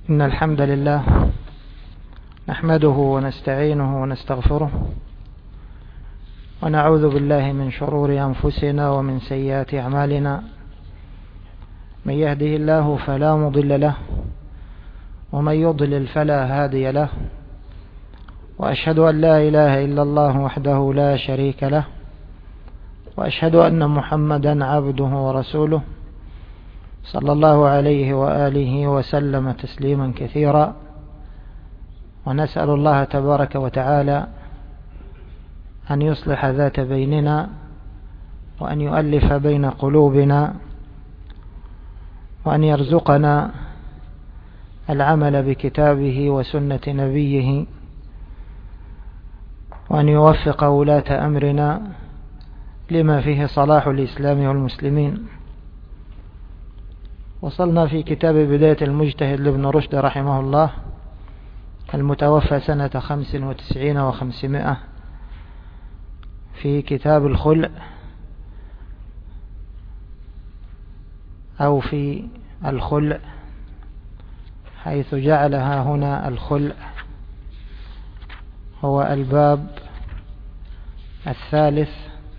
إن الحمد لله نحمده ونستعينه ونستغفره ونعوذ بالله من شرور أنفسنا ومن سيئات أعمالنا. من يهده الله فلا مضل له ومن يضلل فلا هادي له، وأشهد أن لا إله إلا الله وحده لا شريك له، وأشهد أن محمدا عبده ورسوله صلى الله عليه وآله وسلم تسليما كثيرا. ونسأل الله تبارك وتعالى أن يصلح ذات بيننا وأن يؤلف بين قلوبنا وأن يرزقنا العمل بكتابه وسنة نبيه وأن يوفق ولاة أمرنا لما فيه صلاح الإسلام والمسلمين. وصلنا في كتاب بداية المجتهد لابن رشد رحمه الله المتوفى سنة 95 و500 في كتاب الخلع أو في الخلع، حيث جعلها هنا الخلع هو الباب الثالث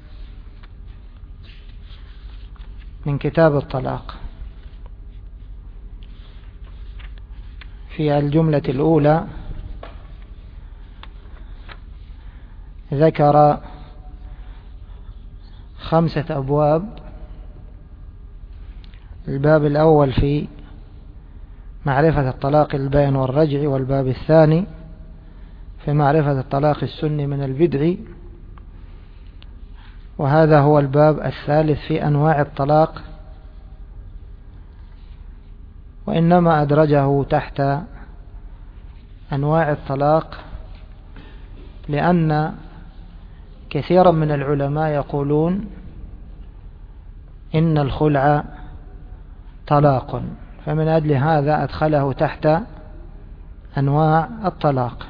من كتاب الطلاق. في الجملة الأولى ذكر 5 أبواب. الباب الأول في معرفة الطلاق البائن والرجع، والباب الثاني في معرفة الطلاق السني من البدع، وهذا هو الباب الثالث في أنواع الطلاق، وإنما أدرجه تحت أنواع الطلاق لأن كثيرا من العلماء يقولون إن الخلع طلاق، فمن أجل هذا أدخله تحت أنواع الطلاق.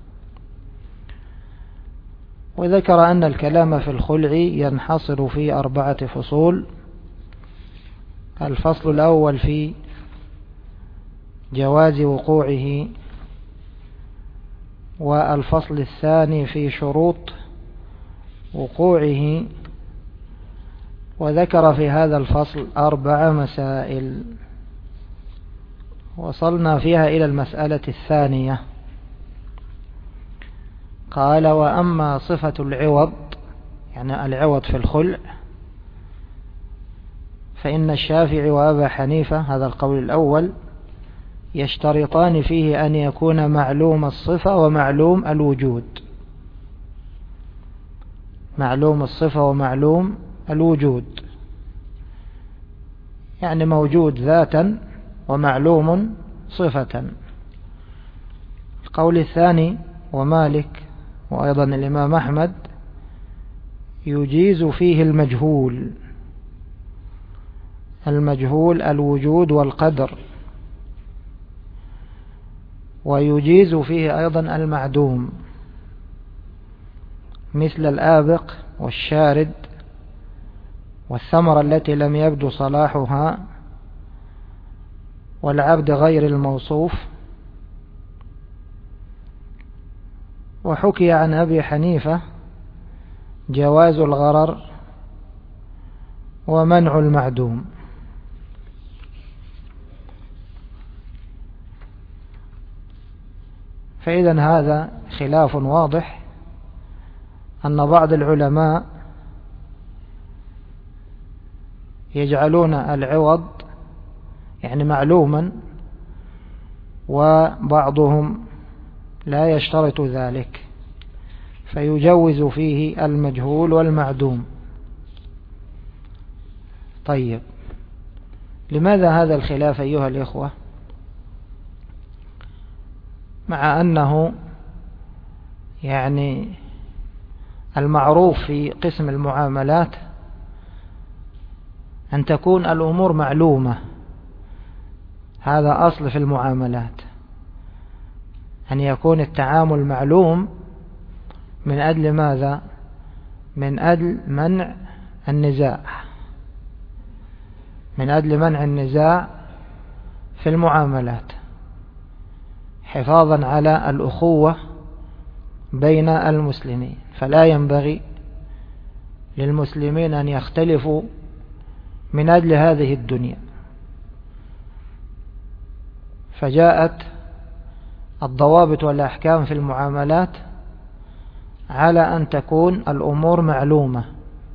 وذكر أن الكلام في الخلع ينحصر في 4 فصول. الفصل الأول في جواز وقوعه، والفصل الثاني في شروط وقوعه، وذكر في هذا الفصل 4 مسائل وصلنا فيها إلى المسألة الثانية. قال: وأما صفة العوض، يعني العوض في الخلع، فإن الشافعي وأبا حنيفة، هذا القول الأول، يشترطان فيه أن يكون معلوم الصفة ومعلوم الوجود. معلوم الصفة ومعلوم الوجود، يعني موجود ذاتا ومعلوم صفة. القول الثاني ومالك وأيضا الإمام أحمد يجيز فيه المجهول الوجود والقدر، ويجيز فيه أيضا المعدوم مثل الآبق والشارد والثمرة التي لم يبدو صلاحها والعبد غير الموصوف. وحكي عن أبي حنيفة جواز الغرر ومنع المعدوم. فإذا هذا خلاف واضح أن بعض العلماء يجعلون العوض يعني معلوما، وبعضهم لا يشترط ذلك فيجوز فيه المجهول والمعدوم. طيب، لماذا هذا الخلاف أيها الإخوة؟ مع أنه يعني المعروف في قسم المعاملات أن تكون الأمور معلومة، هذا أصل في المعاملات، أن يكون التعامل معلوم. من أجل ماذا؟ من أجل منع النزاع، من أجل منع النزاع في المعاملات. حفاظا على الأخوة بين المسلمين، فلا ينبغي للمسلمين أن يختلفوا من أجل هذه الدنيا. فجاءت الضوابط والأحكام في المعاملات على أن تكون الأمور معلومة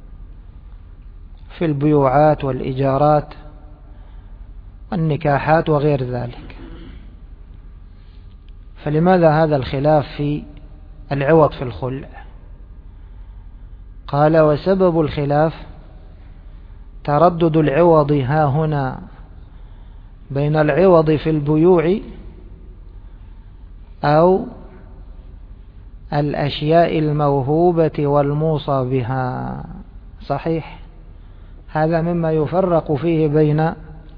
في البيوعات والإيجارات والنكاحات وغير ذلك. فلماذا هذا الخلاف في العوض في الخلع؟ قال: وسبب الخلاف تردد العوض ها هنا بين العوض في البيوع أو الأشياء الموهوبة والموصى بها. صحيح، هذا مما يفرق فيه بين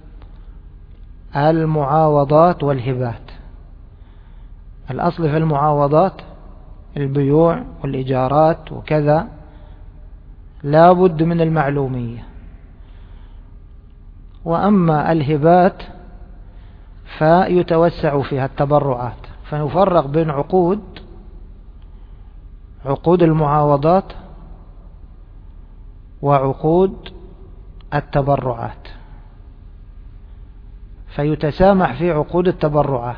المعاوضات والهبات. الأصل في المعاوضات البيوع والإيجارات وكذا لا بد من المعلومية، وأما الهبات فيتوسع فيها التبرعات. فنفرق بين عقود المعاوضات وعقود التبرعات، فيتسامح في عقود التبرعات.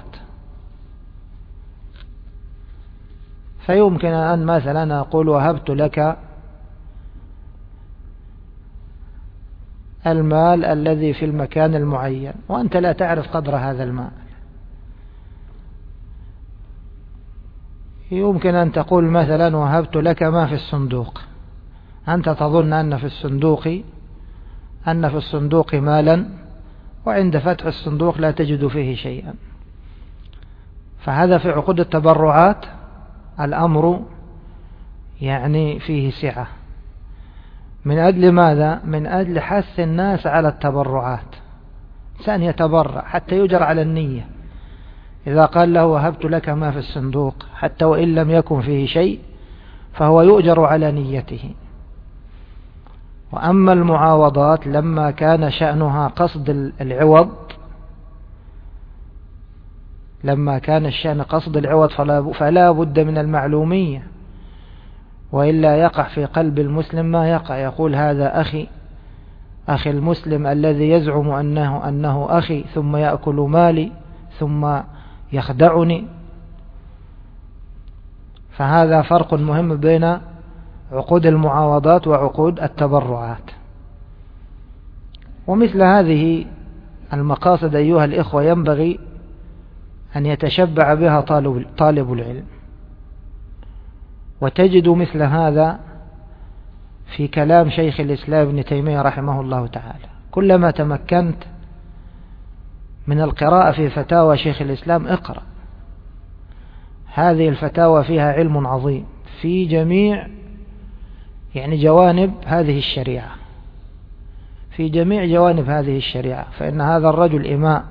فيمكن أن مثلا أقول: وهبت لك المال الذي في المكان المعين، وأنت لا تعرف قدر هذا المال. يمكن أن تقول مثلا: وهبت لك ما في الصندوق، أنت تظن أن في الصندوق مالا، وعند فتح الصندوق لا تجد فيه شيئا. فهذا في عقود التبرعات الأمر يعني فيه سعة. من أجل ماذا؟ من أجل حث الناس على التبرعات. إنسان يتبرع حتى يجر على النية. إذا قال له: وهبت لك ما في الصندوق، حتى وإن لم يكن فيه شيء فهو يؤجر على نيته. وأما المعاوضات لما كان شأنها قصد العوض، فلا بد من المعلومية، وإلا يقع في قلب المسلم ما يقع. يقول: هذا أخي المسلم الذي يزعم أنه أخي، ثم يأكل مالي ثم يخدعني. فهذا فرق مهم بين عقود المعاوضات وعقود التبرعات. ومثل هذه المقاصد أيها الإخوة ينبغي أن يتشبع بها طالب العلم، وتجد مثل هذا في كلام شيخ الإسلام ابن تيمية رحمه الله تعالى. كلما تمكنت من القراءة في فتاوى شيخ الإسلام اقرأ. هذه الفتاوى فيها علم عظيم في جميع جوانب هذه الشريعة، فإن هذا الرجل إمام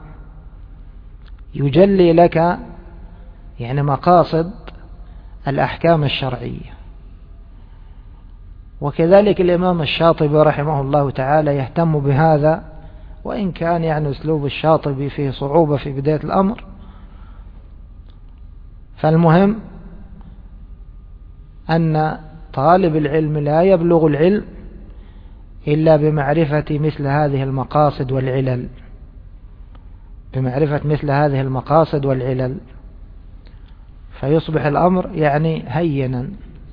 يجلي لك مقاصد الأحكام الشرعية. وكذلك الإمام الشاطبي رحمه الله تعالى يهتم بهذا، وإن كان أسلوب الشاطبي فيه صعوبة في بداية الأمر. فالمهم أن طالب العلم لا يبلغ العلم إلا بمعرفة مثل هذه المقاصد والعلل، فيصبح الأمر هينا.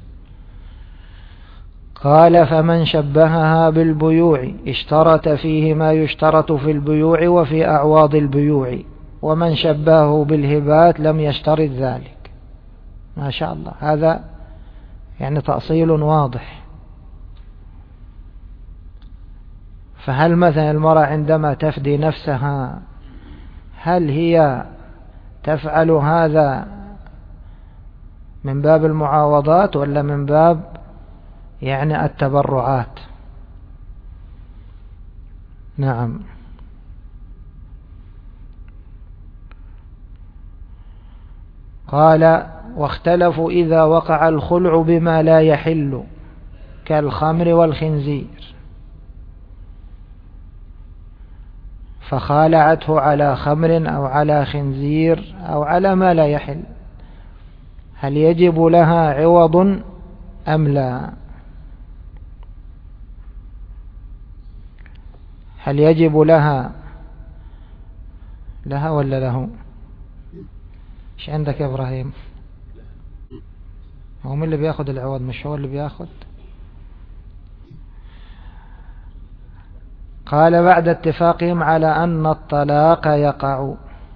قال: فمن شبهها بالبيوع اشترط فيه ما يشترط في البيوع وفي أعواض البيوع، ومن شبهه بالهبات لم يشترط ذلك. ما شاء الله، هذا تأصيل واضح. فهل مثلا المرأة عندما تفدي نفسها هل هي تفعل هذا من باب المعاوضات ولا من باب التبرعات؟ نعم. قال: واختلفوا إذا وقع الخلع بما لا يحل كالخمر والخنزير. فخالعته على خمر أو على خنزير أو على ما لا يحل، هل يجب لها عوض أم لا؟ هل يجب لها ولا له؟ ايش عندك يا إبراهيم؟ هو من اللي بياخد العوض؟ مش هو اللي بياخد؟ قال بعد اتفاقهم على أن الطلاق يقع.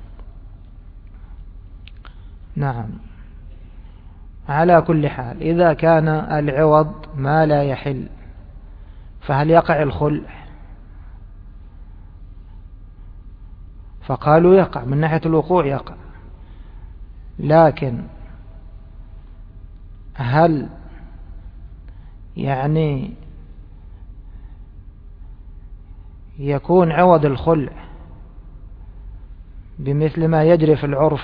نعم، على كل حال إذا كان العوض ما لا يحل فهل يقع الخلع؟ فقالوا يقع، من ناحية الوقوع يقع، لكن هل يعني يكون عوض الخلع بمثل ما يجري في العرف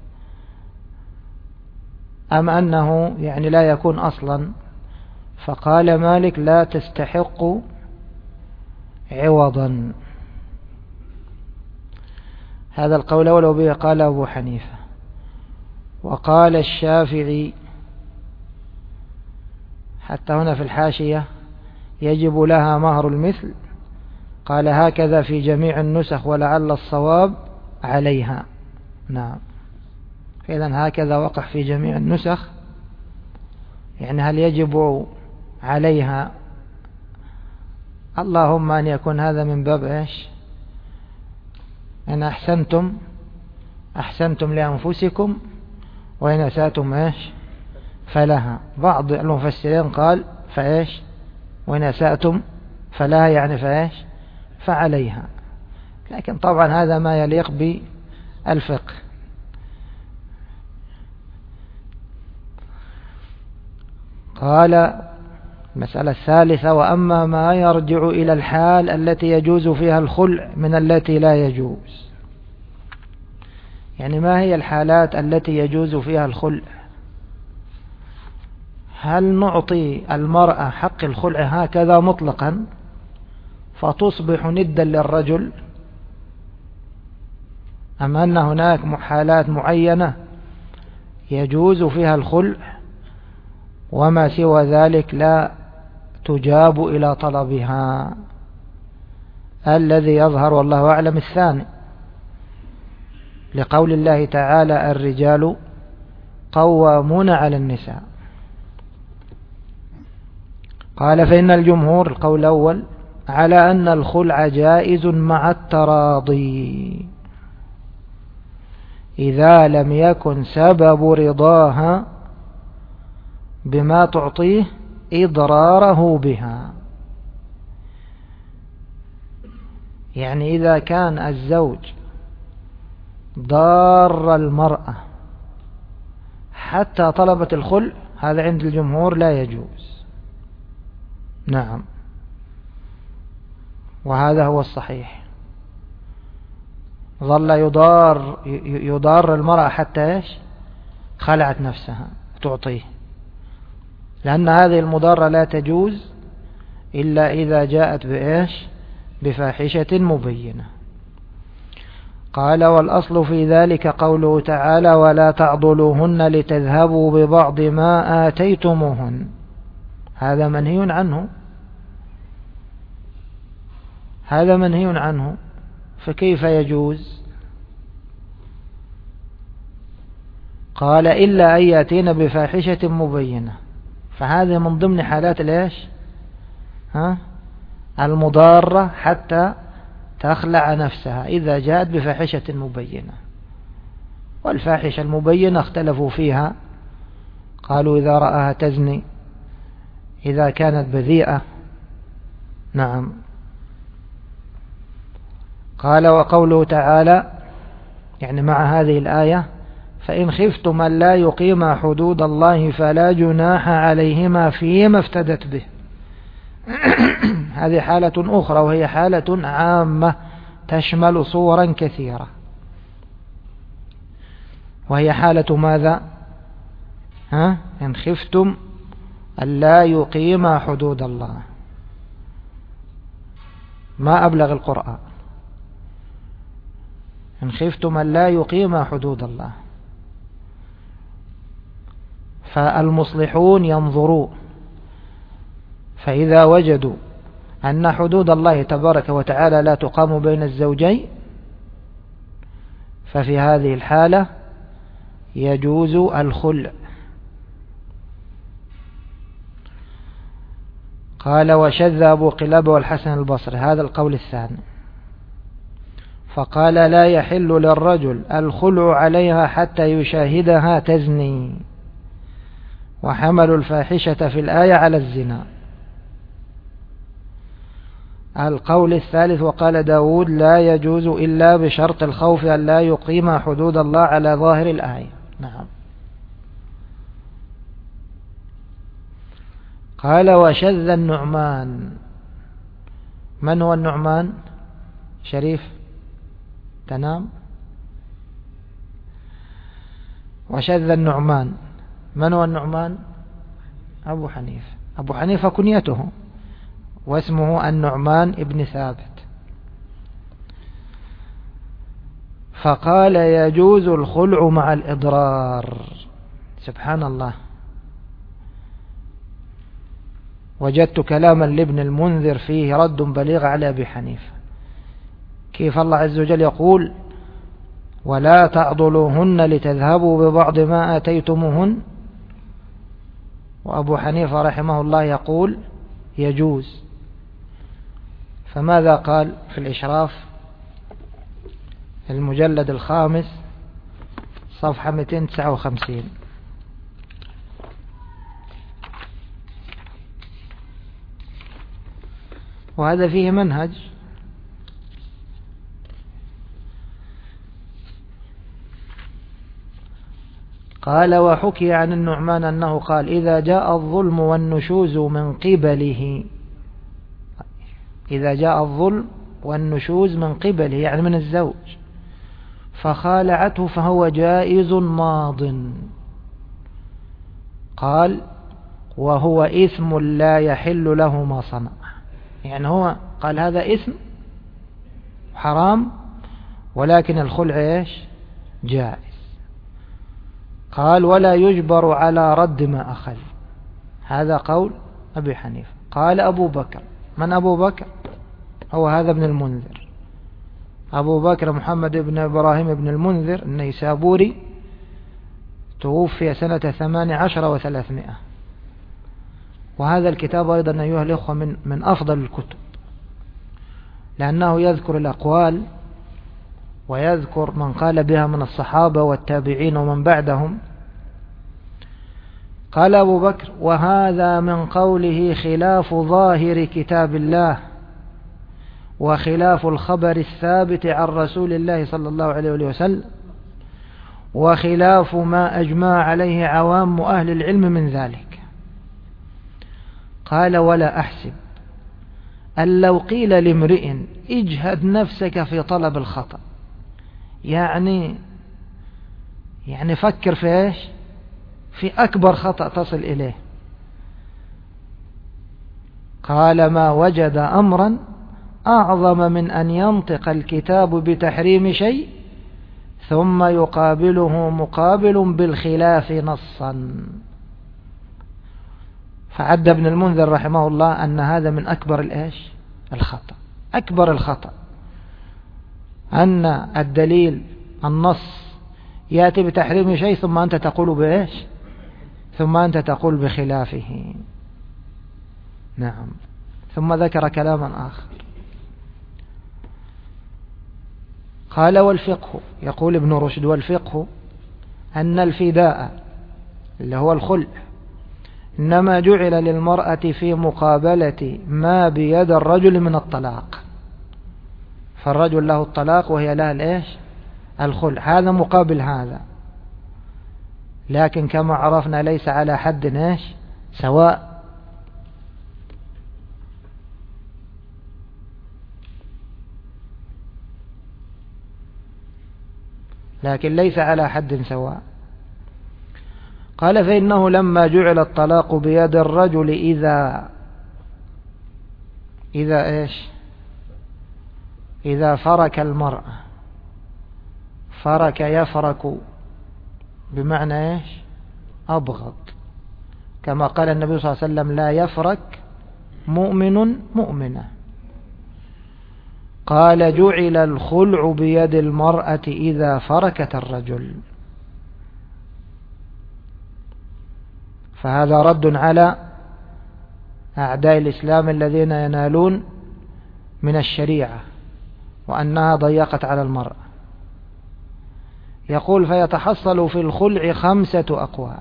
أم أنه يعني لا يكون أصلا؟ فقال مالك لا تستحق عوضا. هذا القول ولو به قال أبو حنيفة. وقال الشافعي حتى هنا في الحاشية يجب لها مهر المثل، قال هكذا في جميع النسخ ولعل الصواب عليها. نعم، إذن هكذا وقع في جميع النسخ، يعني هل يجب عليها؟ اللهم أن يكون هذا من باب إيش؟ إن أحسنتم لأنفسكم وإن أسأتم إيش فلها. بعض المفسرين قال فإيش وإن أسأتم فلها، يعني فإيش فعليها، لكن طبعا هذا ما يليق بالفقه. قال المسألة الثالثة: وأما ما يرجع إلى الحال التي يجوز فيها الخلع من التي لا يجوز. يعني ما هي الحالات التي يجوز فيها الخلع؟ هل نعطي المرأة حق الخلع هكذا مطلقا فتصبح ندا للرجل، أم أن هناك حالات معينة يجوز فيها الخلع وما سوى ذلك لا تجاب إلى طلبها؟ الذي يظهر والله أعلم الثاني، لقول الله تعالى: الرجال قوامون على النساء. قال: فإن الجمهور القول الأول على أن الخلع جائز مع التراضي إذا لم يكن سبب رضاها بما تعطيه إضراره بها. يعني إذا كان الزوج ضار المرأة حتى طلبت الخلع، هذا عند الجمهور لا يجوز. نعم، وهذا هو الصحيح. ظل يضار المرأة حتى إيش خلعت نفسها تعطيه، لأن هذه المضارة لا تجوز إلا إذا جاءت بإيش بفاحشة مبينة. قال: والأصل في ذلك قوله تعالى: ولا تعضلوهن لتذهبوا ببعض ما آتيتموهن. هذا منهي عنه، فكيف يجوز؟ قال: إلا أن يأتين بفاحشة مبينة، فهذا من ضمن حالات الإيش المضارة حتى تخلع نفسها إذا جاءت بفاحشة مبينة. والفاحشة المبينة اختلفوا فيها، قالوا إذا رآها تزني، إذا كانت بذيئة. نعم. قال: وقوله تعالى يعني مع هذه الآية: فإن خفتم أن لا يقيما حدود الله فلا جناح عليهما فيما افتدت به. هذه حالة أخرى وهي حالة عامة تشمل صورا كثيرة، وهي حالة ماذا؟ إن خفتم أن لا يقيما حدود الله. ما أبلغ القرآن. إن خفتم أن لا يقيم حدود الله. فالمصلحون ينظرون، فإذا وجدوا أن حدود الله تبارك وتعالى لا تقام بين الزوجين، ففي هذه الحالة يجوز الخلع. قال وشذ أبو قلابة والحسن البصري، هذا القول الثاني، فقال لا يحل للرجل الخلع عليها حتى يشاهدها تزني، وحملوا الفاحشة في الآية على الزنا. القول الثالث وقال داود لا يجوز إلا بشرط الخوف أن لا يقيم حدود الله على ظاهر الآية. نعم. قال وشذ النعمان. من هو النعمان؟ شريف تنام. وشذ النعمان، من هو النعمان؟ أبو حنيفة. أبو حنيفة كنيته، واسمه النعمان ابن ثابت. فقال يجوز الخلع مع الإضرار. سبحان الله، وجدت كلاما لابن المنذر فيه رد بليغ على أبي حنيفة. كيف الله عز وجل يقول ولا تعضلوهن لتذهبوا ببعض ما آتيتموهن، وأبو حنيفة رحمه الله يقول يجوز. فماذا قال في الإشراف المجلد الخامس صفحة 259؟ وهذا فيه منهج. قال وحكي عن النعمان أنه قال إذا جاء الظلم والنشوز من قبله، إذا جاء الظلم والنشوز من قبله يعني من الزوج، فخالعته فهو جائز ماض. قال وهو إثم لا يحل له ما صنع، يعني هو قال هذا إثم حرام ولكن الخلع إيش؟ جائز. قال ولا يجبر على رد ما أخذ، هذا قول أبي حنيفة. قال أبو بكر، من أبو بكر؟ هو هذا ابن المنذر، أبو بكر محمد بن إبراهيم بن المنذر النيسابوري، توفي سنة 18 و300. وهذا الكتاب أيضا أيها الإخوة من أفضل الكتب، لأنه يذكر الأقوال ويذكر من قال بها من الصحابة والتابعين ومن بعدهم. قال أبو بكر وهذا من قوله خلاف ظاهر كتاب الله وخلاف الخبر الثابت عن رسول الله صلى الله عليه وسلم وخلاف ما أجمع عليه عوام أهل العلم من ذلك. قال ولا أحسب أن لو قيل لامرئ اجهد نفسك في طلب الخطأ، يعني فكر في ايش؟ في أكبر خطأ تصل إليه. قال ما وجد أمرا أعظم من أن ينطق الكتاب بتحريم شيء ثم يقابله مقابل بالخلاف نصا. فعد ابن المنذر رحمه الله أن هذا من أكبر الإيش؟ الخطأ. أكبر الخطأ أن الدليل النص يأتي بتحريم شيء ثم أنت تقول بإيش؟ ثم أنت تقول بخلافه. نعم. ثم ذكر كلاما آخر قال والفقه، يقول ابن رشد والفقه أن الفداء اللي هو الخلع إنما جعل للمرأة في مقابلة ما بيد الرجل من الطلاق، فالرجل له الطلاق وهي لها الإيش؟ الخلع، هذا مقابل هذا، لكن كما عرفنا ليس على حد إيش؟ سواء. لكن ليس على حد سواء. قال فإنه لما جعل الطلاق بيد الرجل إذا إيش؟ إذا فرك المرأة فرك يفرك بمعنى إيش؟ أبغض، كما قال النبي صلى الله عليه وسلم لا يفرك مؤمن مؤمنة. قال جعل الخلع بيد المرأة إذا فركت الرجل. فهذا رد على أعداء الإسلام الذين ينالون من الشريعة وأنها ضيقت على المرأة. يقول فيتحصل في الخلع 5 أقوال.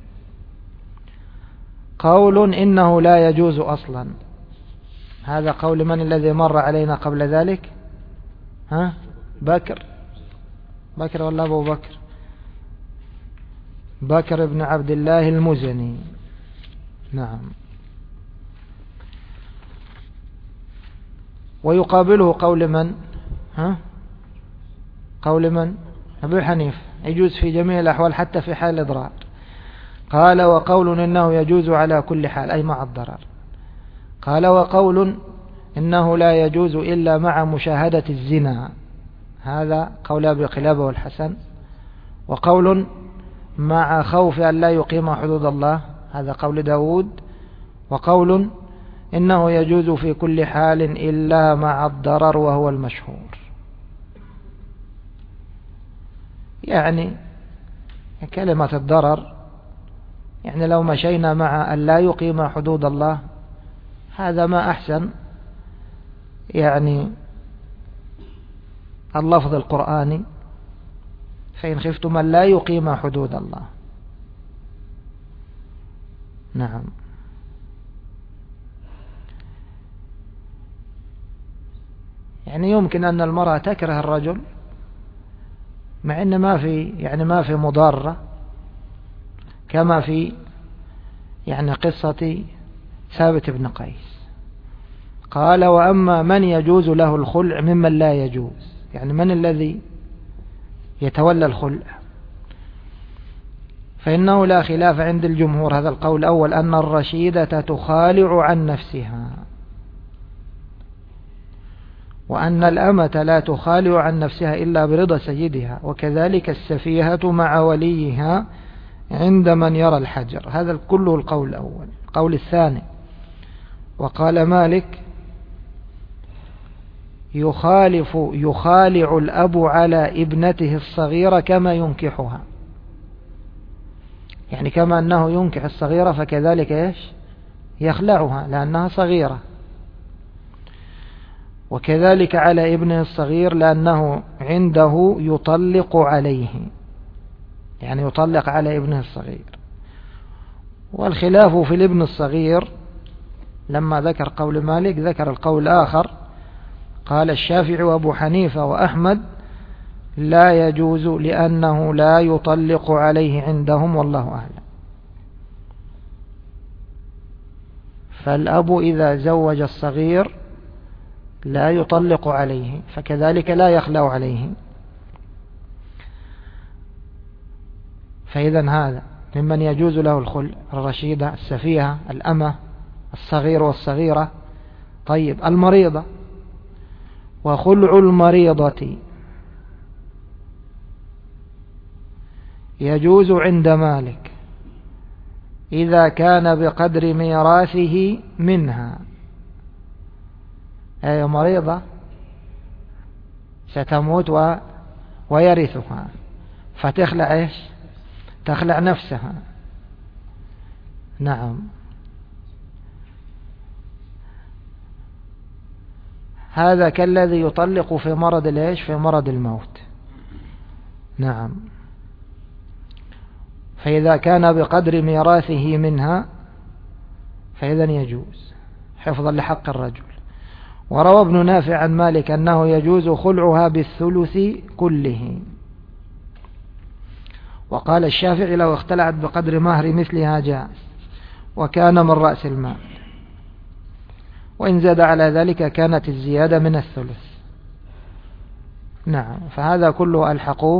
قول إنه لا يجوز أصلا، هذا قول من الذي مر علينا قبل ذلك؟ بكر ولا أبو بكر؟ بكر بن عبد الله المزني. نعم. ويقابله قول من؟ قول من؟ أبو حنيفة، يجوز في جميع الأحوال حتى في حال الإضرار. قال وقول إنه يجوز على كل حال أي مع الضرر. قال وقول إنه لا يجوز إلا مع مشاهدة الزنا، هذا قول أبي قلابة والحسن. وقول مع خوف أن لا يقيم حدود الله، هذا قول داود. وقول إنه يجوز في كل حال إلا مع الضرر وهو المشهور. يعني كلمة الضرر، يعني لو مشينا مع أن لا يقيم حدود الله هذا ما أحسن يعني اللفظ القرآني فإن خفتم أن لا يقيم حدود الله. نعم. يعني يمكن أن المرأة تكره الرجل مع أن ما في مضارة، كما في يعني قصة ثابت بن قيس. قال وأما من يجوز له الخلع ممن لا يجوز، يعني من الذي يتولى الخلع؟ فإنه لا خلاف عند الجمهور، هذا القول الأول، أن الرشيدة تخالع عن نفسها، وأن الأمة لا تخالع عن نفسها إلا برضا سيدها، وكذلك السفيهة مع وليها عند من يرى الحجر. هذا كله القول الأول. القول الثاني، وقال مالك يخالع الأب على ابنته الصغيرة كما ينكحها، يعني كما أنه ينكح الصغيرة فكذلك إيش يخلعها لأنها صغيرة، وكذلك على ابنه الصغير لأنه عنده يطلق عليه، يعني يطلق على ابنه الصغير. والخلاف في الابن الصغير لما ذكر قول مالك ذكر القول الآخر، قال الشافعي وأبو حنيفة وأحمد لا يجوز لأنه لا يطلق عليه عندهم والله أعلم. فالأب إذا زوج الصغير لا يطلق عليه فكذلك لا يخلع عليه. فإذا هذا ممن يجوز له الخلع، الرشيدة، السفيهة، الأمة، الصغير والصغيرة. طيب المريضة، وخلع المريضة يجوز عند مالك إذا كان بقدر ميراثه منها، أي مريضة ستموت ويرثها فتخلع إيش؟ تخلع نفسها. نعم. هذا كالذي يطلق في مرض الإيش؟ في مرض الموت. نعم. فإذا كان بقدر ميراثه منها فإذا يجوز حفظا لحق الرجل. وروى ابن نافع عن مالك أنه يجوز خلعها بالثلث كله. وقال الشافعي لو اختلعت بقدر مهر مثلها جاء وكان من رأس المال، وإن زاد على ذلك كانت الزيادة من الثلث. نعم. فهذا كله ألحقوه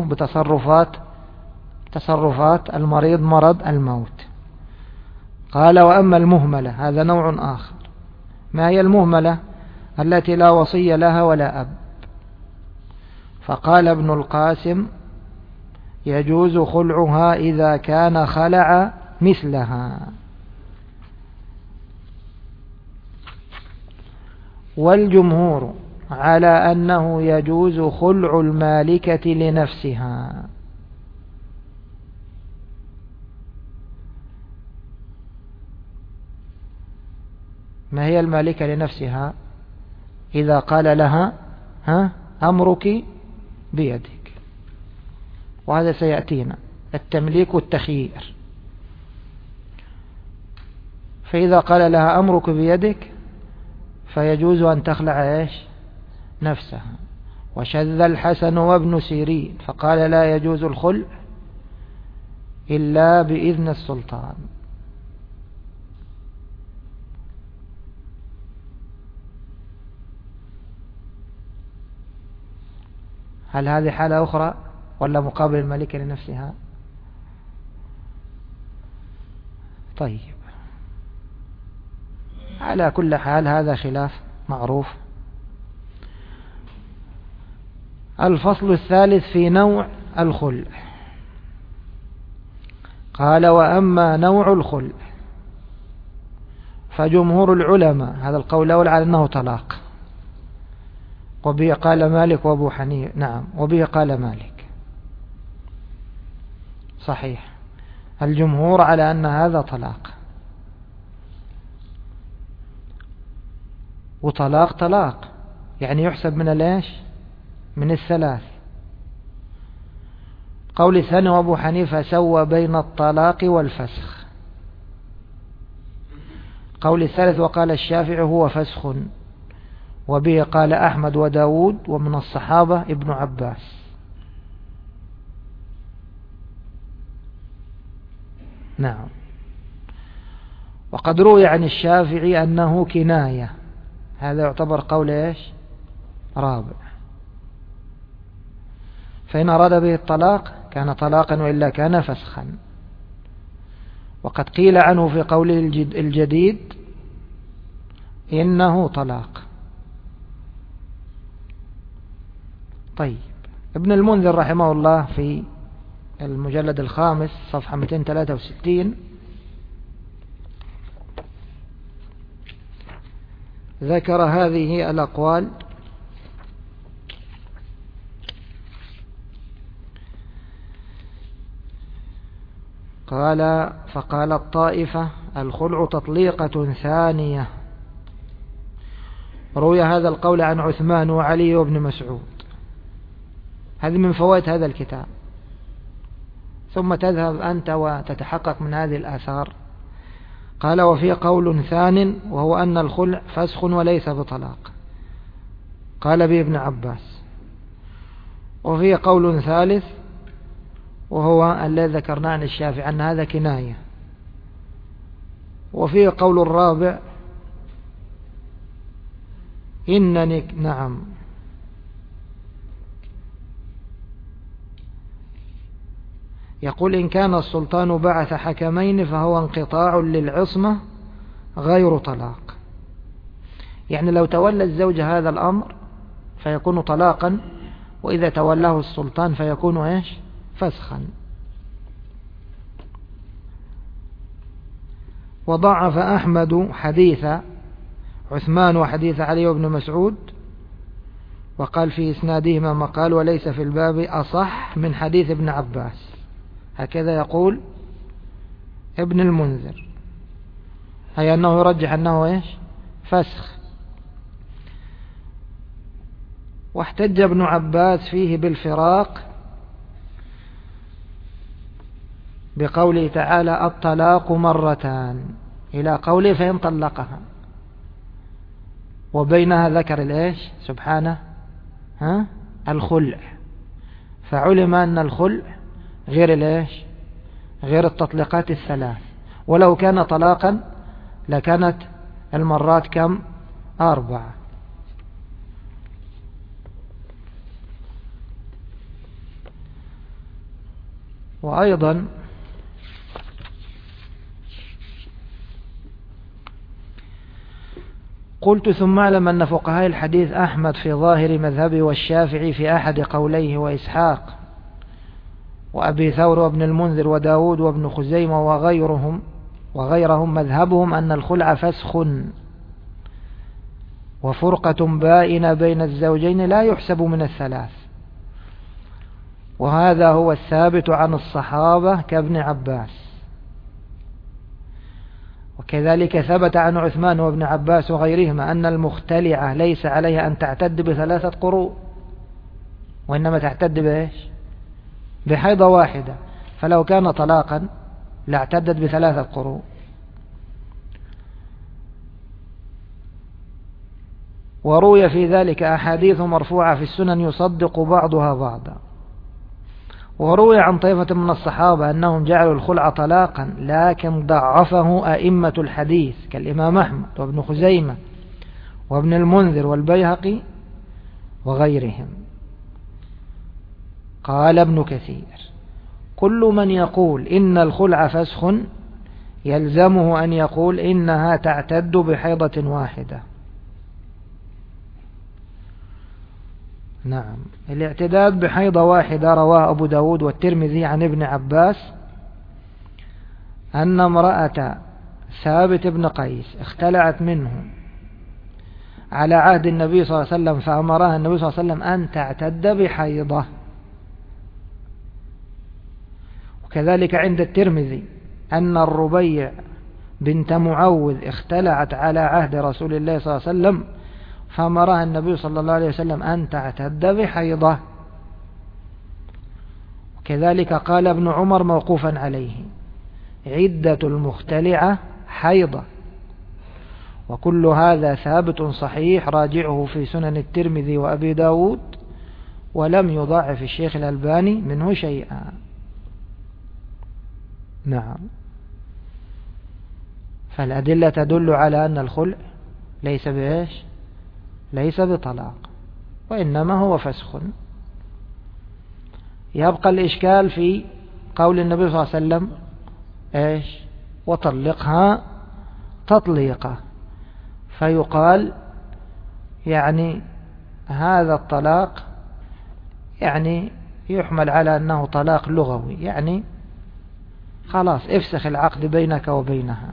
بتصرفات المريض مرض الموت. قال وأما المهملة هذا نوع آخر. ما هي المهملة؟ التي لا وصي لها ولا أب. فقال ابن القاسم يجوز خلعها إذا كان خلع مثلها. والجمهور على أنه يجوز خلع المالكة لنفسها. ما هي المالكة لنفسها؟ إذا قال لها أمرك بيدك، وهذا سيأتينا التمليك والتخيير. فإذا قال لها أمرك بيدك فيجوز أن تخلع نفسها. وشذ الحسن وابن سيرين فقال لا يجوز الخلع إلا بإذن السلطان. هل هذه حالة أخرى ولا مقابل الملكة لنفسها؟ طيب، على كل حال هذا خلاف معروف. الفصل الثالث في نوع الخلع. قال وأما نوع الخلع فجمهور العلماء، هذا القول الأول على أنه طلاق، وبه قال مالك وابو حنيفة، نعم وبه قال مالك، صحيح. الجمهور على أن هذا طلاق، وطلاق طلاق يعني يحسب من الثلاث. قول الثاني وابو حنيفة سوى بين الطلاق والفسخ. قول الثالث وقال الشافعي هو فسخ، وبه قال أحمد وداود ومن الصحابة ابن عباس. نعم. وقد روي عن الشافعي أنه كناية، هذا يعتبر قول رابع، فإن أراد به الطلاق كان طلاقا وإلا كان فسخا. وقد قيل عنه في قوله الجديد إنه طلاق. طيب، ابن المنذر رحمه الله في المجلد الخامس صفحة 263 ذكر هذه الأقوال. فقال الطائفة الخلع تطليقة ثانية. روي هذا القول عن عثمان وعلي وابن مسعود. هذه من فوائد هذا الكتاب. ثم تذهب أنت وتتحقق من هذه الآثار. قال وفي قول ثان وهو أن الخلع فسخ وليس بطلاق، قال به ابن عباس. وفي قول ثالث وهو الذي ذكرناه عن الشافعي أن هذا كناية. وفي قول الرابع إنني نعم يقول إن كان السلطان بعث حكمين فهو انقطاع للعصمة غير طلاق. يعني لو تولى الزوج هذا الأمر فيكون طلاقا، وإذا تولاه السلطان فيكون فسخا. وضعف أحمد حديث عثمان وحديث علي وابن مسعود، وقال في إسنادهما مقال وليس في الباب أصح من حديث ابن عباس. هكذا يقول ابن المنذر، أي أنه يرجح أنه فسخ. واحتج ابن عباس فيه بالفراق بقوله تعالى الطلاق مرتان إلى قوله فإن طلقها، وبينها ذكر سبحانه الخلع، فعلم أن الخلع غير التطليقات الثلاث. ولو كان طلاقا لكانت المرات كم؟ 4. وأيضا قلت ثم اعلم أن فقهاء الحديث أحمد في ظاهر مذهبه والشافعي في أحد قوليه وإسحاق وأبي ثور وابن المنذر وداود وابن خزيمة وغيرهم مذهبهم أن الخلع فسخ وفرقة بائنة بين الزوجين لا يحسب من الثلاث، وهذا هو الثابت عن الصحابة كابن عباس، وكذلك ثبت عن عثمان وابن عباس وغيرهما أن المختلعة ليس عليها أن تعتد ب3 قروء، وإنما تعتد بإيش؟ بحيضة واحدة، فلو كان طلاقا لاعتدت ب3 قروء. وروي في ذلك أحاديث مرفوعة في السنن يصدق بعضها بعضا. وروي عن طائفة من الصحابة أنهم جعلوا الخلع طلاقا، لكن ضعفه أئمة الحديث كالإمام أحمد وابن خزيمة وابن المنذر والبيهقي وغيرهم. قال ابن كثير: كل من يقول إن الخلع فسخ يلزمه أن يقول إنها تعتد بحيضة واحدة. نعم، الاعتداد بحيضة واحدة رواه أبو داود والترمذي عن ابن عباس أن امرأة ثابت بن قيس اختلعت منه على عهد النبي صلى الله عليه وسلم، فأمرها النبي صلى الله عليه وسلم أن تعتد بحيضة. وكذلك عند الترمذي أن الربيع بنت معوذ اختلعت على عهد رسول الله صلى الله عليه وسلم، فأمرها النبي صلى الله عليه وسلم أن تعتد بحيضة. وكذلك قال ابن عمر موقوفا عليه: عدة المختلعة حيضة. وكل هذا ثابت صحيح، راجعه في سنن الترمذي وأبي داود، ولم يضاعف الشيخ الألباني منه شيئا. نعم، فالأدلة تدل على أن الخلع ليس بإيش؟ ليس بطلاق، وإنما هو فسخ. يبقى الإشكال في قول النبي صلى الله عليه وسلم إيش؟ وطلقها تطليقة. فيقال يعني هذا الطلاق يعني يحمل على أنه طلاق لغوي، يعني خلاص افسخ العقد بينك وبينها.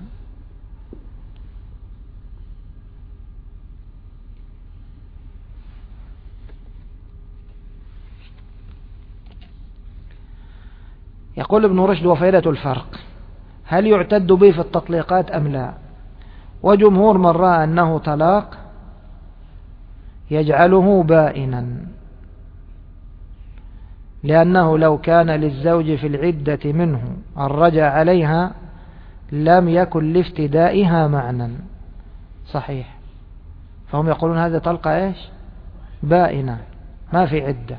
يقول ابن رشد: وفائدة الفرق، هل يعتد به في التطليقات أم لا؟ وجمهور من رأى أنه طلاق يجعله بائنا، لأنه لو كان للزوج في العدة منه الرجع عليها لم يكن لافتدائها معنى صحيح، فهم يقولون هذا طلقة إيش؟ بائنة، ما في عدة.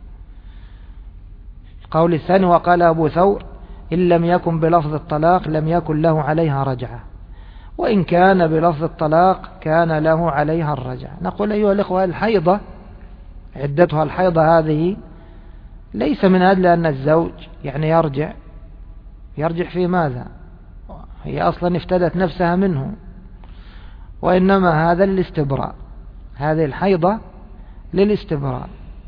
القول الثاني: وقال أبو ثور: إن لم يكن بلفظ الطلاق لم يكن له عليها رجعة، وإن كان بلفظ الطلاق كان له عليها الرجعة. نقول أيها الإخوة: الحيضة عدتها الحيضة هذه ليس من أجل أن الزوج يعني يرجع في ماذا؟ هي أصلا افتدت نفسها منه، وإنما هذا للاستبراء، هذه الحيضة للاستبراء.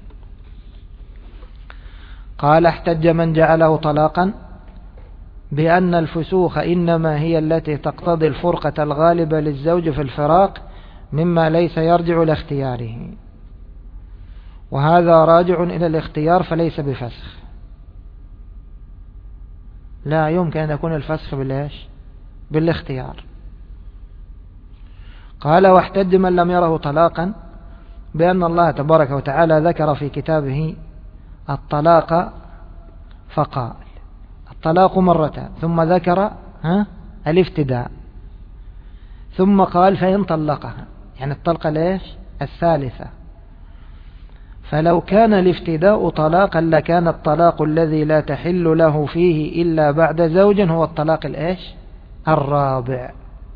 قال: احتج من جعله طلاقا بأن الفسوخ إنما هي التي تقتضي الفرقة الغالبة للزوج في الفراق مما ليس يرجع لاختياره، وهذا راجع إلى الاختيار فليس بفسخ. لا يمكن أن يكون الفسخ بالاختيار. قال: واحتج من لم يره طلاقا بأن الله تبارك وتعالى ذكر في كتابه الطلاق فقال: الطلاق مرتان، ثم ذكر الافتداء، ثم قال: فإن طلقها، يعني الطلقة الثالثة. فلو كان الافتداء طلاقا لكان الطلاق الذي لا تحل له فيه إلا بعد زوج هو الطلاق الرابع.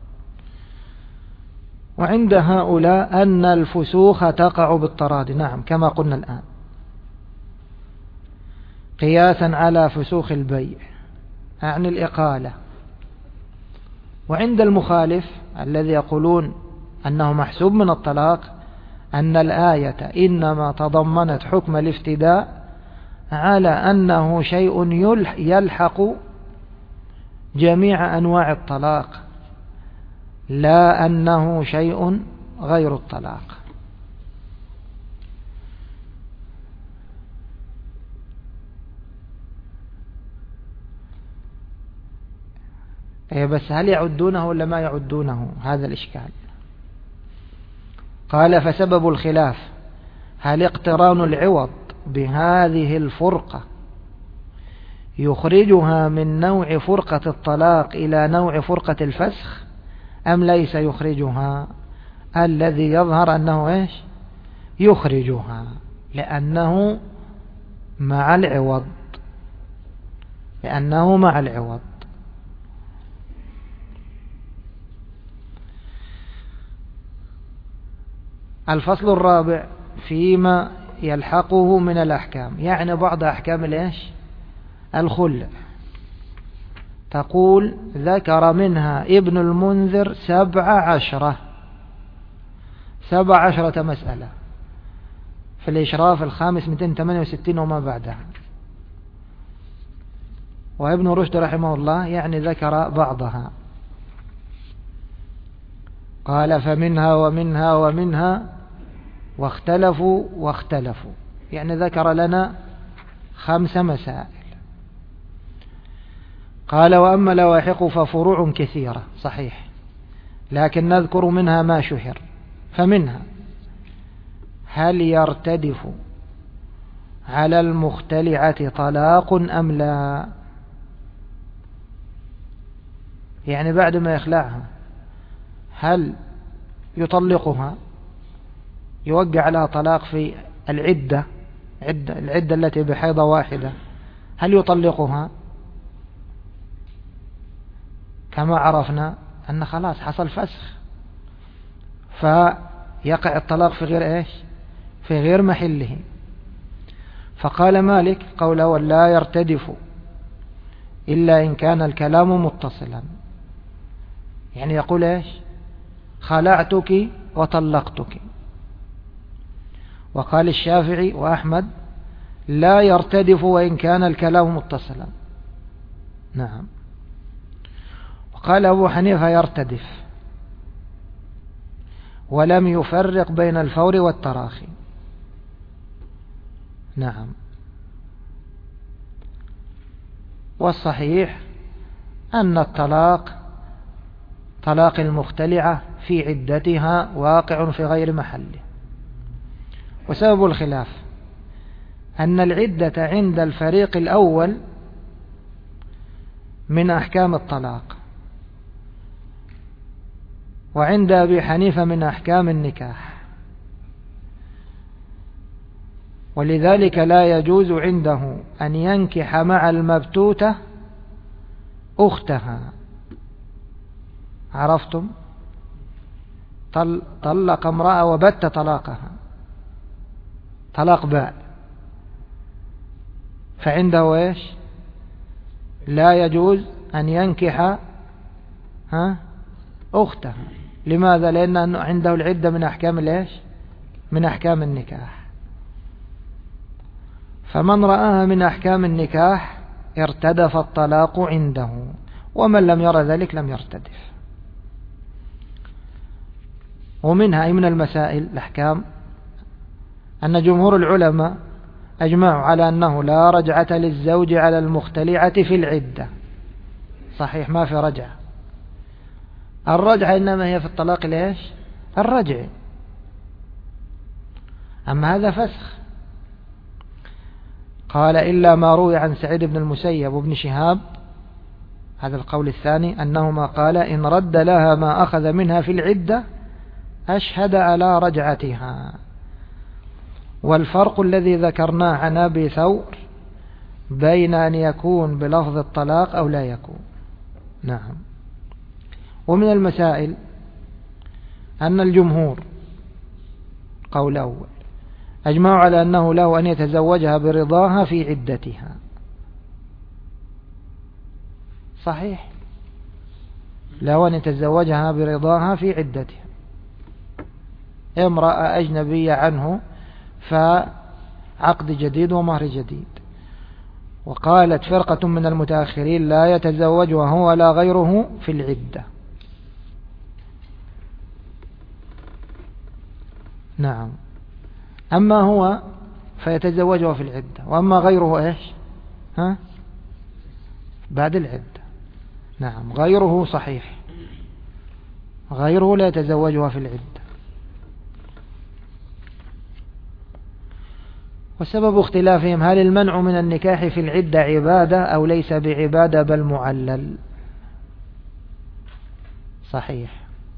وعند هؤلاء أن الفسوخ تقع بالتراضي، نعم كما قلنا الآن، قياسا على فسوخ البيع عن الإقالة. وعند المخالف الذي يقولون أنه محسوب من الطلاق أن الآية إنما تضمنت حكم الافتداء على أنه شيء يلحق جميع أنواع الطلاق، لا أنه شيء غير الطلاق. بس هل يعدونه ولا ما يعدونه؟ هذا الإشكال. قال فسبب الخلاف هل اقتران العوض بهذه الفرقة يخرجها من نوع فرقة الطلاق إلى نوع فرقة الفسخ أم ليس يخرجها؟ الذي يظهر أنه يخرجها، لأنه مع العوض، الفصل الرابع فيما يلحقه من الأحكام، يعني بعض أحكام الخلع. تقول ذكر منها ابن المنذر 17 مسألة في الإشراف الخامس 268 وما بعدها، وابن رشد رحمه الله يعني ذكر بعضها. قال فمنها ومنها ومنها واختلفوا، يعني ذكر لنا 5 مسائل. قال وأما لواحق ففروع كثيرة، صحيح، لكن نذكر منها ما شهر. فمنها هل يرتدف على المختلعة طلاق أم لا؟ يعني بعد ما يخلعها هل يطلقها، يوقع لها طلاق في العدة التي بحيضة واحدة، هل يطلقها؟ كما عرفنا أن خلاص حصل فسخ، فيقع الطلاق في غير محله. فقال مالك قوله ولا يرتدف إلا إن كان الكلام متصلا، يعني يقول خلعتك وطلقتك. وقال الشافعي وأحمد لا يرتدف وإن كان الكلام متصلا. نعم. وقال أبو حنيفة يرتدف، ولم يفرق بين الفور والتراخي. نعم. والصحيح أن طلاق المختلعة في عدتها واقع في غير محله. وسبب الخلاف أن العدة عند الفريق الأول من أحكام الطلاق، وعند أبي حنيفة من أحكام النكاح، ولذلك لا يجوز عنده أن ينكح مع المبتوتة أختها. عرفتم؟ طلق امرأة وبت طلاقها طلاق باء، فعنده لا يجوز أن ينكح أختها. لماذا؟ لأن عنده العدة من أحكام من أحكام النكاح. فمن رآها من أحكام النكاح ارتدف الطلاق عنده، ومن لم يرى ذلك لم يرتدف. ومنها أي من المسائل الأحكام أن جمهور العلماء أجمعوا على أنه لا رجعة للزوج على المختلعة في العدة. صحيح، ما في رجعة. الرجعة إنما هي في الطلاق الرجعي، أما هذا فسخ. قال إلا ما روي عن سعيد بن المسيب وابن شهاب، هذا القول الثاني، أنهما قال إن رد لها ما أخذ منها في العدة أشهد على رجعتها. والفرق الذي ذكرناه عن أبي ثور بين أن يكون بلفظ الطلاق أو لا يكون. نعم. ومن المسائل أن الجمهور قول أول أجمعوا على أنه له أن يتزوجها برضاها في عدتها. صحيح، له أن يتزوجها برضاها في عدتها. امرأة أجنبية عنه فعقد جديد ومهر جديد، وقالت فرقة من المتأخرين لا يتزوجها هو ولا غيره في العدة. نعم. أما هو فيتزوجها في العدة، وأما غيره إيش؟ بعد العدة. نعم، غيره صحيح، غيره لا يتزوجها في العدة. وسبب اختلافهم هل المنع من النكاح في العدة عبادة أو ليس بعبادة بل معلل؟ صحيح،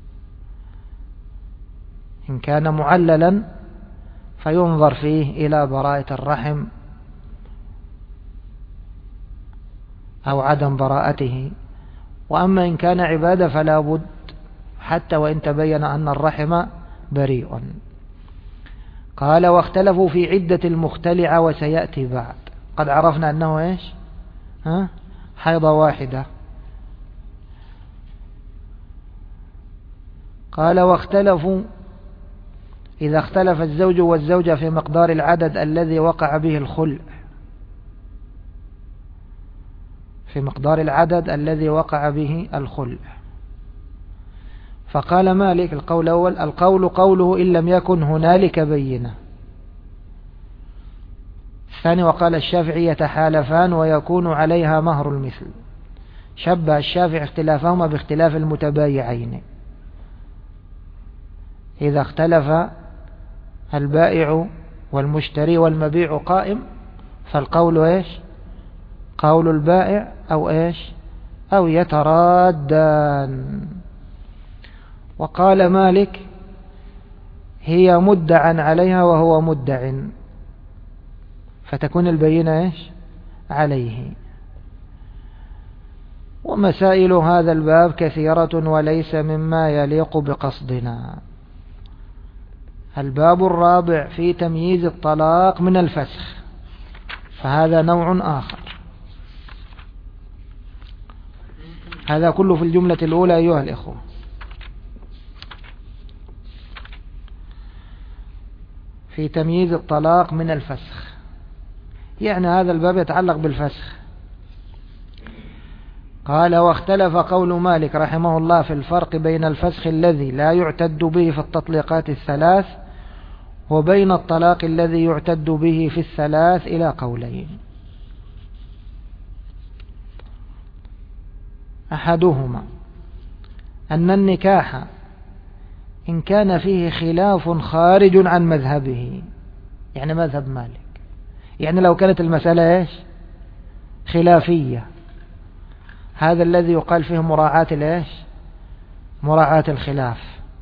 إن كان معللا فينظر فيه إلى براءة الرحم أو عدم براءته، وأما إن كان عبادة فلا بد حتى وإن تبين أن الرحم بريء. قال واختلفوا في عدة المختلعة وسيأتي بعد. قد عرفنا أنه إيش؟ حيضة واحدة. قال واختلفوا إذا اختلف الزوج والزوجة في مقدار العدد الذي وقع به الخلع، في مقدار العدد الذي وقع به الخلع. فقال مالك القول الأول القول قوله إن لم يكن هنالك بينة. الثاني وقال الشافعي يتحالفان ويكون عليها مهر المثل. شبه الشافعي اختلافهما باختلاف المتبايعين. إذا اختلف البائع والمشتري والمبيع قائم فالقول إيش؟ قول البائع أو إيش؟ أو يترادان. وقال مالك هي مدعى عليها وهو مدع، فتكون البينة إيش؟ عليه. ومسائل هذا الباب كثيرة وليس مما يليق بقصدنا. الباب الرابع في تمييز الطلاق من الفسخ، فهذا نوع آخر. هذا كله في الجملة الأولى أيها الإخوة. في تمييز الطلاق من الفسخ، يعني هذا الباب يتعلق بالفسخ. قال واختلف قول مالك رحمه الله في الفرق بين الفسخ الذي لا يعتد به في التطليقات الثلاث وبين الطلاق الذي يعتد به في الثلاث إلى قولين. أحدهما أن النكاح إن كان فيه خلاف خارج عن مذهبه، يعني مذهب مالك، يعني لو كانت المسألة إيش؟ خلافية، هذا الذي يقال فيه مراعاة الإيش؟ مراعاة الخلاف.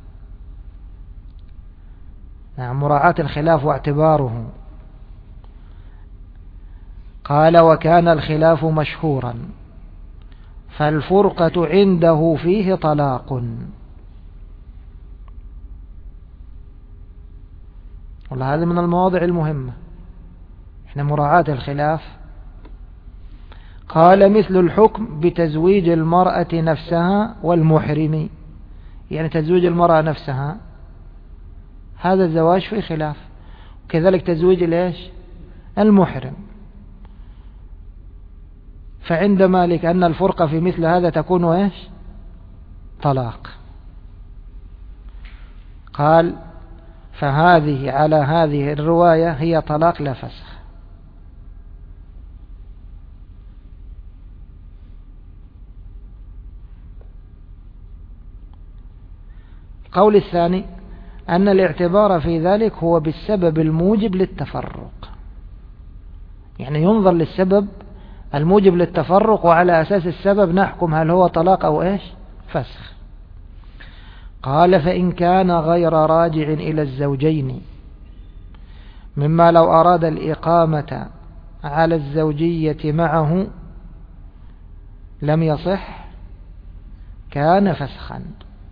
نعم، مراعاة الخلاف واعتباره. قال وكان الخلاف مشهورا فالفرقة عنده فيه طلاق. والله هذا من المواضع المهمة، احنا مراعاة الخلاف. قال مثل الحكم بتزويج المرأة نفسها والمحرم، يعني تزويج المرأة نفسها هذا الزواج فيه خلاف، وكذلك تزويج ليش؟ المحرم. فعند مالك أن الفرقة في مثل هذا تكون إيش؟ طلاق. قال فهذه على هذه الرواية هي طلاق لا فسخ. القول الثاني أن الاعتبار في ذلك هو بالسبب الموجب للتفرق، يعني ينظر للسبب الموجب للتفرق وعلى أساس السبب نحكم هل هو طلاق أو إيش؟ فسخ. قال فإن كان غير راجع إلى الزوجين مما لو أراد الإقامة على الزوجية معه لم يصح كان فسخا،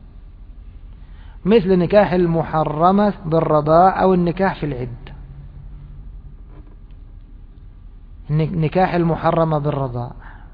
مثل نكاح المحرمة بالرضاع أو النكاح في العدة. نكاح المحرمة بالرضاع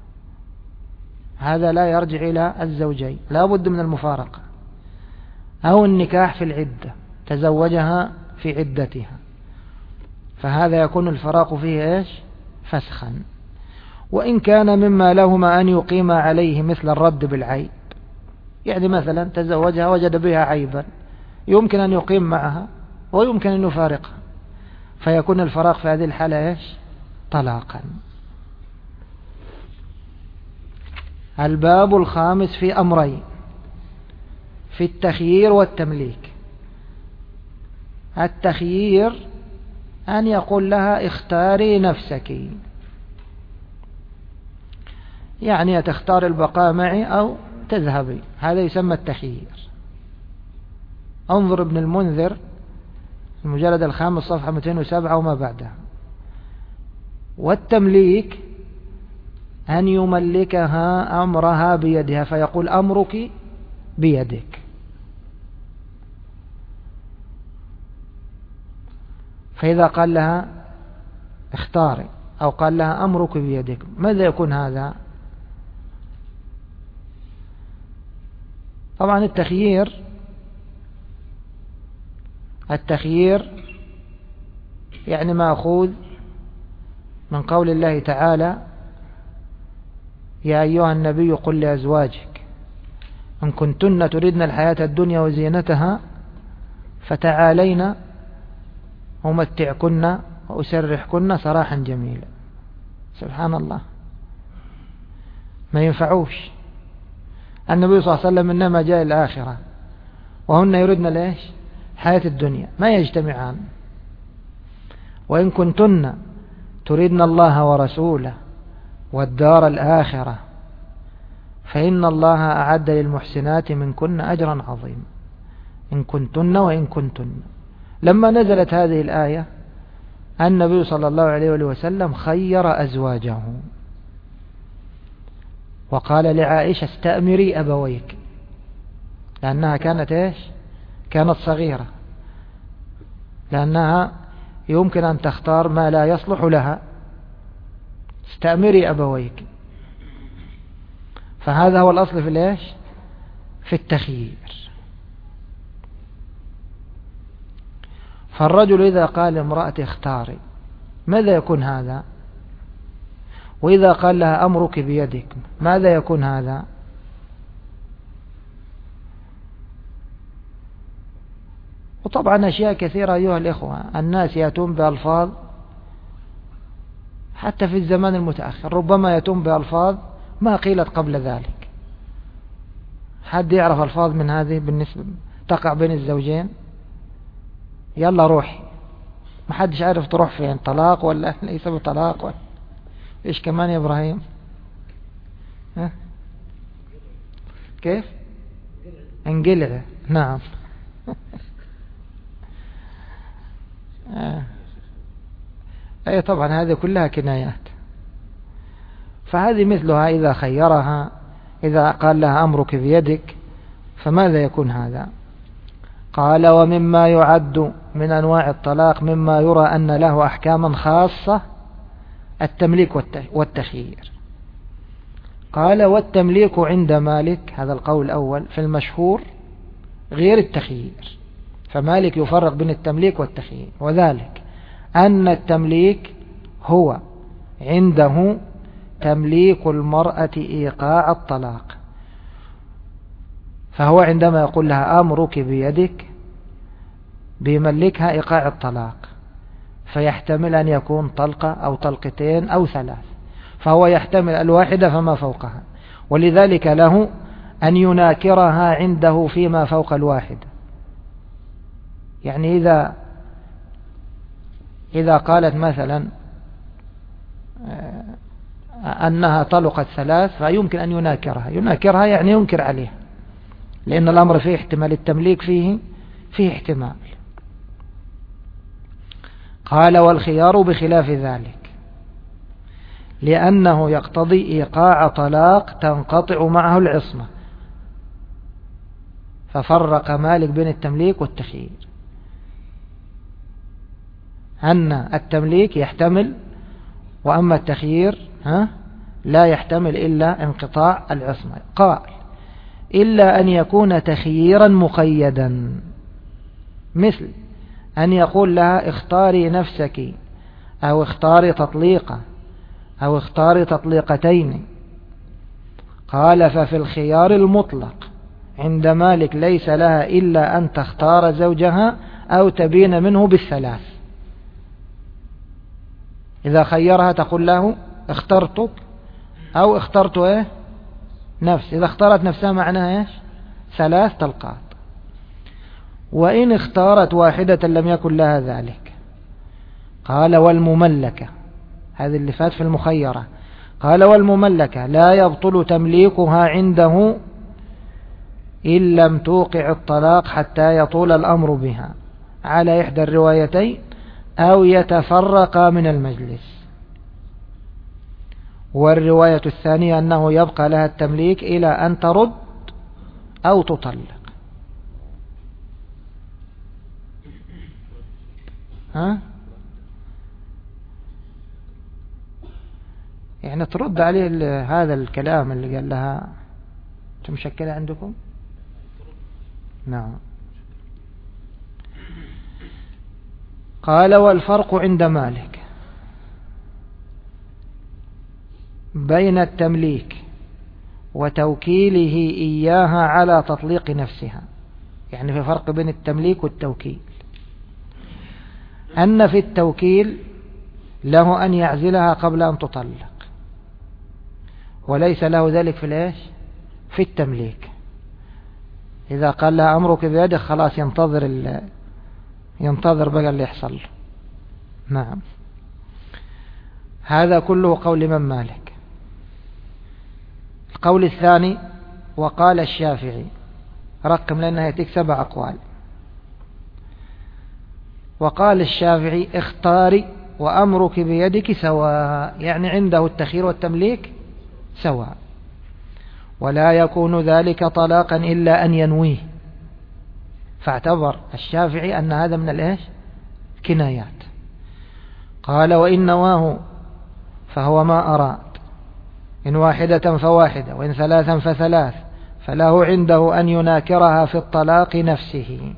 هذا لا يرجع إلى الزوجين، لا بد من المفارقة. أو النكاح في العدة تزوجها في عدتها، فهذا يكون الفراق فيه إيش؟ فسخا. وإن كان مما لهما أن يقيم عليه مثل الرد بالعيب، يعني مثلا تزوجها وجد بها عيبا يمكن أن يقيم معها ويمكن أن يفارقها، فيكون الفراق في هذه الحالة إيش؟ طلاقا. الباب الخامس في أمرين، في التخيير والتمليك. التخيير أن يقول لها اختاري نفسك، يعني تختار البقاء معي أو تذهبي، هذا يسمى التخيير. انظر ابن المنذر المجلد الخامس صفحة 207 وما بعدها. والتمليك أن يملكها أمرها بيدها، فيقول أمرك بيدك. فإذا قال لها اختاري أو قال لها أمرك بيدك، ماذا يكون هذا؟ طبعا التخيير يعني مأخوذ من قول الله تعالى: يا أيها النبي قل لأزواجك إن كنتن تردن الحياة الدنيا وزينتها فتعالين أمتعكن وأسرحكن سراحا جميلا. سبحان الله، ما ينفعوش. النبي صلى الله عليه وسلم إنما جاء الآخرة وهن يردن ليش؟ حياة الدنيا، ما يجتمعان. وإن كنتن تردن الله ورسوله والدار الآخرة فإن الله أعد للمحسنات منكن أجرا عظيما. إن كنتن وإن كنتن. لما نزلت هذه الآية النبي صلى الله عليه وسلم خير أزواجه وقال لعائشة: استأمري أبويك، لأنها كانت إيش؟ كانت صغيرة، لأنها يمكن أن تختار ما لا يصلح لها. استأمري أبويك. فهذا هو الأصل في الإيش؟ في التخيير. فالرجل إذا قال لامرأته اختاري، ماذا يكون هذا؟ وإذا قال لها أمرك بيدك، ماذا يكون هذا؟ وطبعا أشياء كثيرة أيها الإخوة، الناس يأتون بألفاظ حتى في الزمان المتأخر، ربما يأتون بألفاظ ما قيلت قبل ذلك. حد يعرف ألفاظ من هذه بالنسبة تقع بين الزوجين؟ يلا روحي، ما حدش عارف تروح فين، طلاق ولا ليس بطلاق ولا إيش كمان يا إبراهيم؟ ها؟ كيف؟ انقلع. نعم. أي طبعا هذه كلها كنايات. فهذه مثلها إذا خيرها، إذا قال لها أمرك بيدك، فماذا يكون هذا؟ قال: ومما يعد من أنواع الطلاق مما يرى أن له أحكاما خاصة التمليك والتخيير. قال: والتمليك عند مالك، هذا القول الأول في المشهور، غير التخيير. فمالك يفرق بين التمليك والتخيير، وذلك أن التمليك هو عنده تمليك المرأة إيقاع الطلاق. فهو عندما يقول لها أمرك بيدك بيملكها إيقاع الطلاق، فيحتمل أن يكون طلقة أو طلقتين أو ثلاث، فهو يحتمل الواحدة فما فوقها، ولذلك له أن يناكرها عنده فيما فوق الواحدة. يعني إذا قالت مثلا أنها طلقت ثلاث فيمكن أن يناكرها يعني ينكر عليها، لأن الأمر فيه احتمال، التمليك فيه احتمال. قال: والخيار بخلاف ذلك، لأنه يقتضي إيقاع طلاق تنقطع معه العصمة. ففرق مالك بين التمليك والتخيير، أن التمليك يحتمل، وأما التخيير لا يحتمل إلا انقطاع العصمة. قال: إلا أن يكون تخييرا مقيدا، مثل أن يقول لها اختاري نفسك أو اختاري تطليقة أو اختاري تطليقتين. قال ففي الخيار المطلق عند مالك ليس لها إلا أن تختار زوجها أو تبين منه بالثلاث. إذا خيرها تقول له اخترتك أو اخترت نفس. إذا اختارت نفسها معناها 3 طلقات. وإن اختارت واحدة لم يكن لها ذلك. قال والمملكة، هذه اللي فات في المخيرة. قال والمملكة لا يبطل تمليكها عنده إن لم توقع الطلاق حتى يطول الأمر بها على إحدى الروايتين أو يتفرق من المجلس. والرواية الثانية أنه يبقى لها التمليك إلى أن ترد أو تطلق. يعني ترد عليه هذا الكلام اللي قال لها مشكلة عندكم. نعم. قال والفرق عند مالك بين التمليك وتوكيله إياها على تطليق نفسها. يعني في فرق بين التمليك والتوكيل، أن في التوكيل له أن يعزلها قبل أن تطلق، وليس له ذلك في التمليك. إذا قال لها أمرك بيدك خلاص ينتظر بقى اللي يحصل. نعم. هذا كله قول من مالك. القول الثاني وقال الشافعي، رقم لأنها يأتيك 7 أقوال. وقال الشافعي اختاري وأمرك بيدك سواء، يعني عنده التخيير والتمليك سواء، ولا يكون ذلك طلاقا إلا أن ينويه. فاعتبر الشافعي أن هذا من كنايات. قال وإن نواه فهو ما أراد، إن واحدة فواحدة وإن 3 فثلاث، فله عنده أن يناكرها في الطلاق نفسه.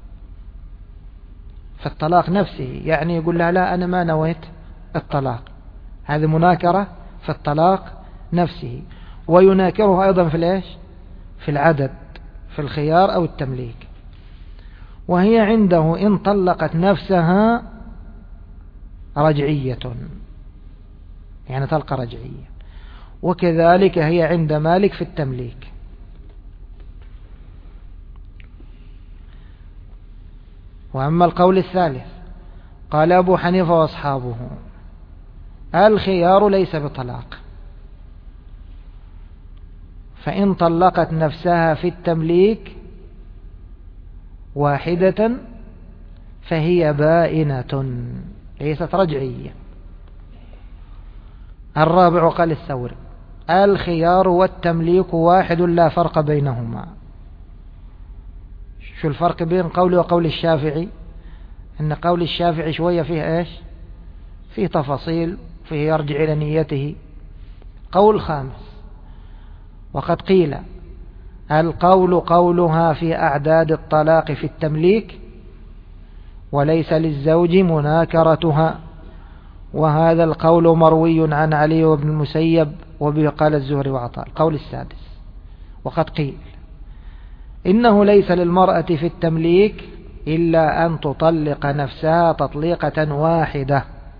في الطلاق نفسه يعني يقول لها لا أنا ما نويت الطلاق، هذه مناكرة في الطلاق نفسه. ويناكرها أيضا في العدد، في الخيار أو التمليك. وهي عنده إن طلقت نفسها رجعية، يعني طلقة رجعية. وكذلك هي عند مالك في التمليك. وأما القول الثالث قال أبو حنيفة وأصحابه الخيار ليس بطلاق، فإن طلقت نفسها في التمليك واحدة فهي بائنة ليست رجعية. الرابع قال الثوري الخيار والتمليك واحد لا فرق بينهما. شو الفرق بين قولي وقول الشافعي؟ ان قول الشافعي شوية فيه فيه تفاصيل، فيه يرجع إلى نيته. قول خامس وقد قيل القول قولها في أعداد الطلاق في التمليك وليس للزوج مناكرتها، وهذا القول مروي عن علي وابن المسيب وبه قال الزهري وعطاء. القول السادس وقد قيل إنه ليس للمرأة في التمليك إلا أن تطلق نفسها تطليقة واحدة.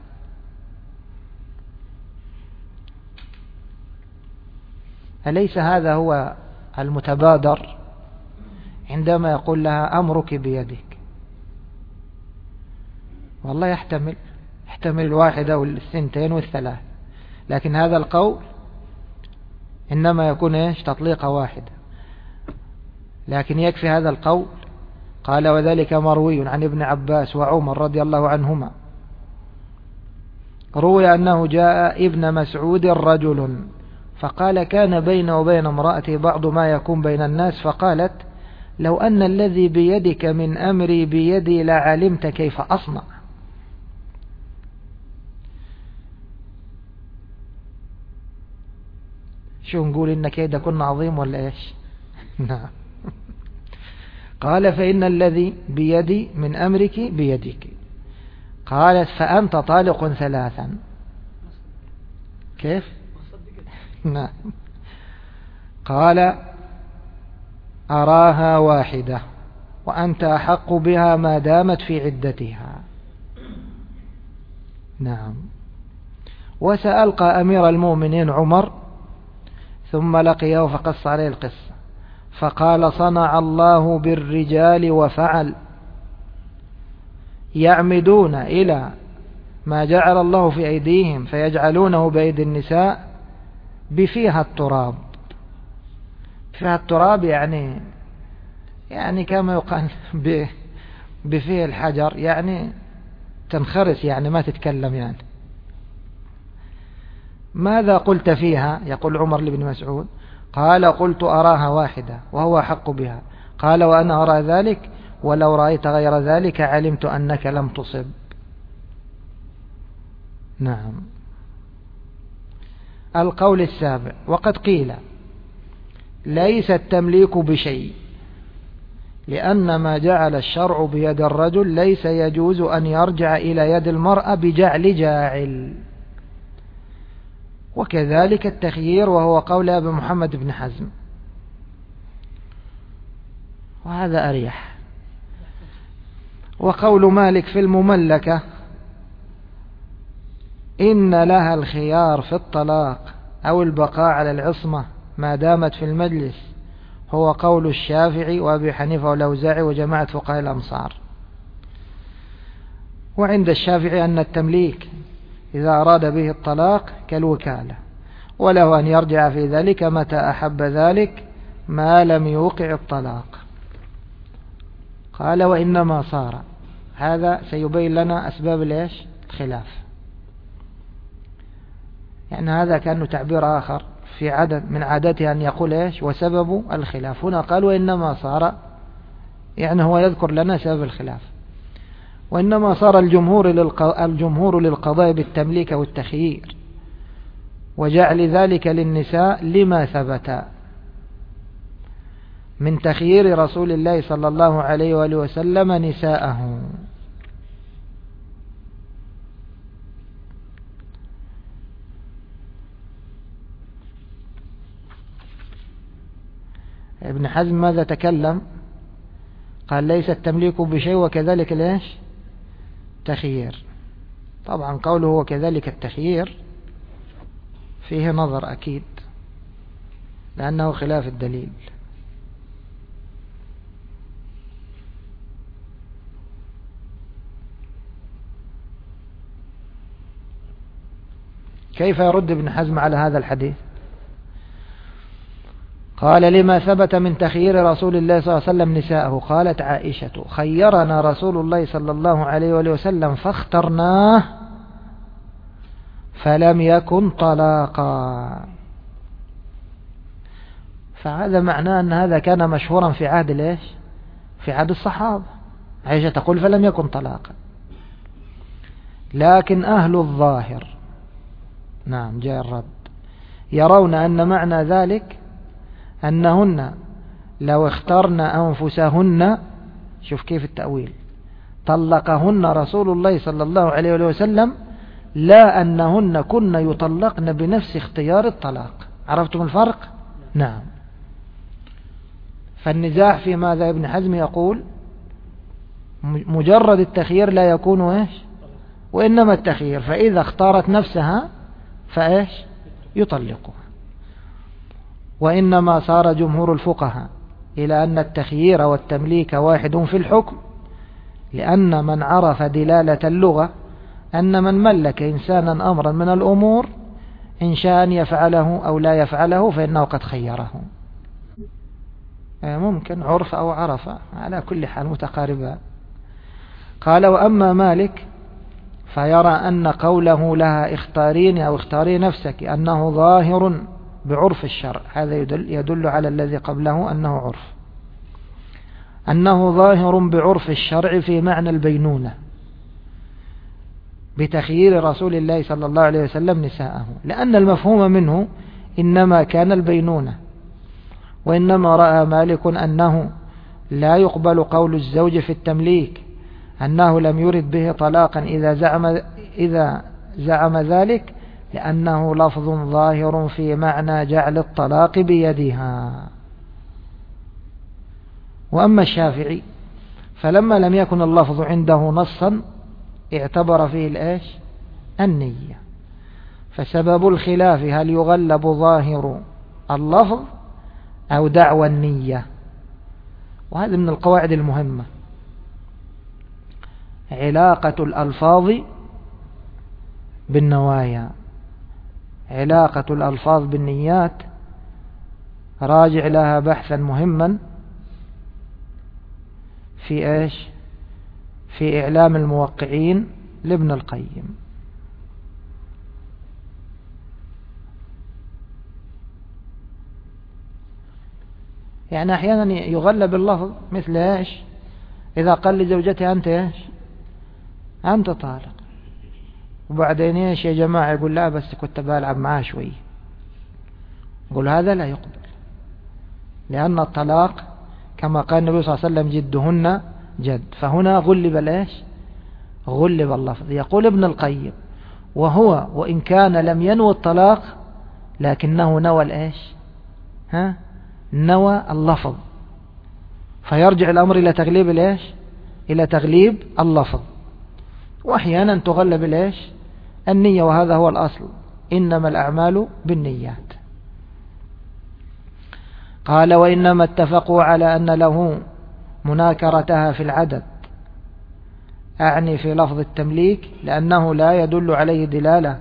أليس هذا هو المتبادر عندما يقول لها أمرك بيدك؟ والله يحتمل 1 و2 و3، لكن هذا القول إنما يكون تطليقة واحدة. لكن يكفي هذا القول. قال وذلك مروي عن ابن عباس وعمر رضي الله عنهما. روي أنه جاء ابن مسعود رجل فقال كان بين وبين امرأتي بعض ما يكون بين الناس، فقالت لو أن الذي بيدك من أمري بيدي لعلمت كيف أصنع. شو نقول إن كيدكن عظيم ولا إيش؟ نعم. قال فإن الذي بيدي من أمرك بيدك. قالت فأنت طالق 3. كيف؟ نعم. قال أراها واحدة وأنت أحق بها ما دامت في عدتها. نعم. وسألقى أمير المؤمنين عمر ثم لقيه فقص عليه القصة فقال صنع الله بالرجال وفعل، يعمدون إلى ما جعل الله في أيديهم فيجعلونه بأيدي النساء بفيها التراب. فيها التراب يعني كما يقال بفيه الحجر، يعني تنخرس، يعني ما تتكلم. يعني ماذا قلت فيها؟ يقول عمر لابن مسعود. قال قلت أراها واحدة وهو حق بها. قال وأنا أرى ذلك، ولو رأيت غير ذلك علمت أنك لم تصب. نعم. القول السابع: وقد قيل ليس التمليك بشيء، لأن ما جعل الشرع بيد الرجل ليس يجوز أن يرجع إلى يد المرأة بجعل جاعل. وكذلك التخيير، وهو قول أبي محمد بن حزم، وهذا أريح. وقول مالك في المملكة إن لها الخيار في الطلاق أو البقاء على العصمة ما دامت في المجلس، هو قول الشافعي وأبي حنيفة والأوزاعي وجماعة فقهاء الأمصار. وعند الشافعي أن التمليك إذا أراد به الطلاق كالوكالة، وله أن يرجع في ذلك متى أحب ذلك ما لم يوقع الطلاق. قال وإنما صار، هذا سيبين لنا أسباب الخلاف. يعني هذا كأنه تعبير آخر في عدد من عادته أن يقول وسبب الخلاف. هنا قال وإنما صار، يعني هو يذكر لنا سبب الخلاف. وإنما صار الجمهور للقضاء بالتمليك والتخيير وجعل ذلك للنساء لما ثبت من تخيير رسول الله صلى الله عليه وآله وسلم نساءه. ابن حزم ماذا تكلم؟ قال ليس التمليك بشيء وكذلك تخيير. طبعا قوله وكذلك التخيير فيه نظر أكيد، لأنه خلاف الدليل. كيف يرد ابن حزم على هذا الحديث؟ قال لما ثبت من تخيير رسول الله صلى الله عليه وسلم نساءه. قالت عائشة خيرنا رسول الله صلى الله عليه وآله وسلم فاخترناه فلم يكن طلاقا. فهذا معناه أن هذا كان مشهورا في عهد في عهد الصحابة. عائشة تقول فلم يكن طلاقا. لكن أهل الظاهر، نعم جاء الرد، يرون أن معنى ذلك أنهن لو اخترن أنفسهن، شوف كيف التأويل، طلقهن رسول الله صلى الله عليه وسلم، لا أنهن كن يطلقن بنفس اختيار الطلاق. عرفتم الفرق؟ نعم. فالنزاع في ماذا؟ ابن حزم يقول مجرد التخيير لا يكون وإنما التخيير فإذا اختارت نفسها يطلقها. وإنما صار جمهور الفقهاء إلى أن التخيير والتمليك واحد في الحكم، لأن من عرف دلالة اللغة أن من ملك إنسانا أمرا من الأمور إن شاء أن يفعله أو لا يفعله فإنه قد خيره. ممكن عرف أو عرف، على كل حال متقاربان. قال وأما مالك فيرى أن قوله لها اختارين أو اختاري نفسك أنه ظاهر بعرف الشرع. هذا يدل على الذي قبله أنه عرف، أنه ظاهر بعرف الشرع في معنى البينونة بتخيير رسول الله صلى الله عليه وسلم نساءه، لأن المفهوم منه إنما كان البينونة. وإنما رأى مالك أنه لا يقبل قول الزوج في التمليك أنه لم يرد به طلاقا إذا زعم ذلك، لأنه لفظ ظاهر في معنى جعل الطلاق بيدها. وأما الشافعي فلما لم يكن اللفظ عنده نصا اعتبر فيه النية. فسبب الخلاف هل يغلب ظاهر اللفظ أو دعوى النية. وهذا من القواعد المهمة، علاقة الألفاظ بالنوايا، علاقة الألفاظ بالنيات، راجع لها بحثا مهما في في إعلام الموقعين لابن القيم. يعني أحيانا يغلب اللفظ مثل إذا قال لزوجته أنت أنت طالق، وبعدين يا جماعة يقول لا بس كنت بلعب معاه شوي، يقول هذا لا يقبل، لأن الطلاق كما قال النبي صلى الله عليه وسلم جدهن جد. فهنا غلب غلب اللفظ. يقول ابن القيم وهو وإن كان لم ينوي الطلاق لكنه نوى نوى اللفظ، فيرجع الأمر إلى تغليب إلى تغليب اللفظ. وأحيانا تغلب النية، وهذا هو الأصل، إنما الأعمال بالنيات. قال وإنما اتفقوا على أن له مناكرتها في العدد، أعني في لفظ التمليك، لأنه لا يدل عليه دلالة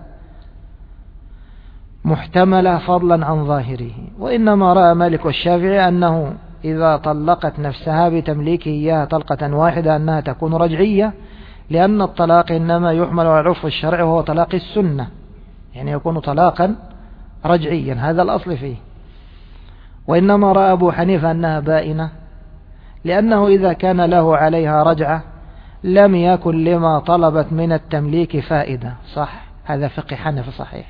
محتملة فضلا عن ظاهره. وإنما رأى مالك والشافعي أنه إذا طلقت نفسها بتمليكه إياها طلقة واحدة أنها تكون رجعية، لأن الطلاق إنما يحمل على العرف الشرعي وهو طلاق السنة، يعني يكون طلاقا رجعيا، هذا الأصل فيه. وإنما رأى أبو حنيفة أنها بائنة، لأنه إذا كان له عليها رجعة لم يكن لما طلبت من التمليك فائدة. صح، هذا فقه حنفي صحيح.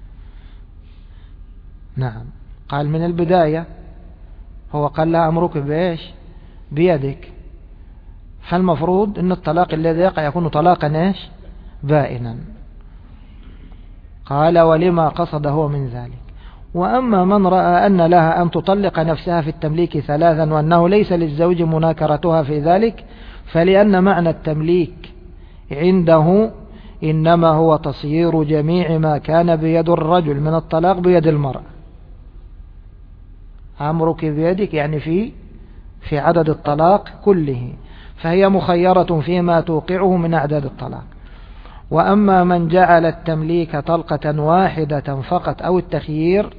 نعم، قال من البداية هو قال لها أمرك بيدك، فالمفروض أن الطلاق الذي يقع يكون طلاقا بائنا. قال ولما قصد هو من ذلك. وأما من رأى أن لها أن تطلق نفسها في التمليك ثلاثا وأنه ليس للزوج مناكرتها في ذلك، فلأن معنى التمليك عنده إنما هو تصيير جميع ما كان بيد الرجل من الطلاق بيد المرأة. أمرك بيدك يعني في عدد الطلاق كله، فهي مخيرة فيما توقعه من أعداد الطلاق. وأما من جعل التمليك طلقة واحدة فقط أو التخيير،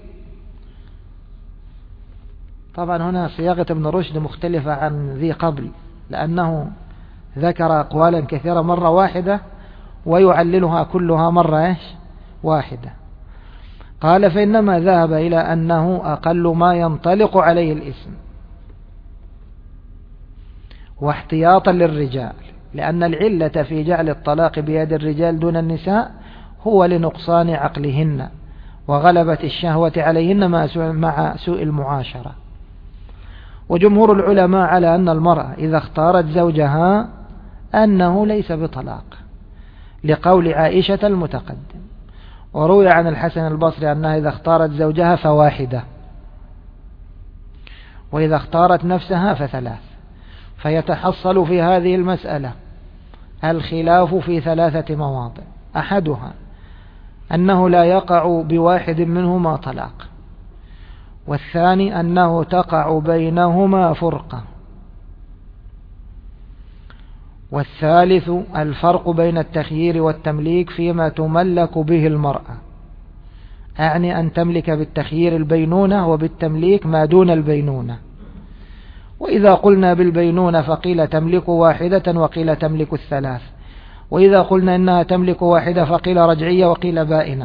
طبعا هنا صياغة ابن رشد مختلفة عن ذي قبل، لأنه ذكر أقوالا كثيرة مرة واحدة ويعللها كلها مرة واحدة. قال فإنما ذهب إلى أنه أقل ما ينطلق عليه الاسم، واحتياطا للرجال، لأن العلة في جعل الطلاق بيد الرجال دون النساء هو لنقصان عقلهن وغلبة الشهوة عليهن مع سوء المعاشرة. وجمهور العلماء على أن المرأة إذا اختارت زوجها أنه ليس بطلاق، لقول عائشة المتقدم. وروي عن الحسن البصري أنها إذا اختارت زوجها فواحدة، وإذا اختارت نفسها فثلاث. فيتحصل في هذه المسألة الخلاف في ثلاثة مواضع: أحدها أنه لا يقع بواحد منهما طلاق، والثاني أنه تقع بينهما فرقة، والثالث الفرق بين التخيير والتمليك فيما تملك به المرأة، أعني أن تملك بالتخيير البينونة وبالتمليك ما دون البينونة. وإذا قلنا بالبينونة فقيل تملك واحدة وقيل تملك الثلاث، وإذا قلنا إنها تملك واحدة فقيل رجعية وقيل بائنة.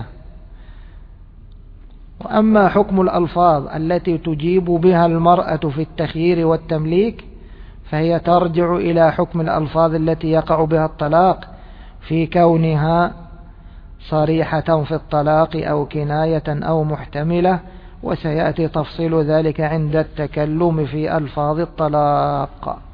وأما حكم الألفاظ التي تجيب بها المرأة في التخيير والتمليك فهي ترجع إلى حكم الألفاظ التي يقع بها الطلاق في كونها صريحة في الطلاق أو كناية أو محتملة، وسيأتي تفصيل ذلك عند التكلم في ألفاظ الطلاق.